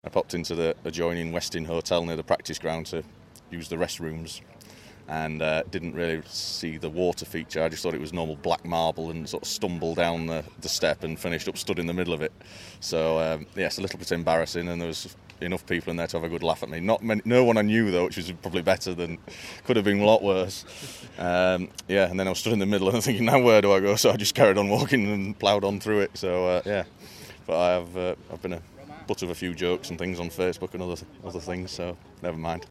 I popped into the adjoining Westin Hotel near the practice ground to use the restrooms, and didn't really see the water feature. I just thought it was normal black marble, and sort of stumbled down the step and finished up stood in the middle of it. So it's a little bit embarrassing, and there was enough people in there to have a good laugh at me. No one I knew though, which was probably better than, could have been a lot worse. And then I was stood in the middle and thinking, now where do I go? So I just carried on walking and ploughed on through it. So but I've been a butt of a few jokes and things on Facebook and other things, so never mind.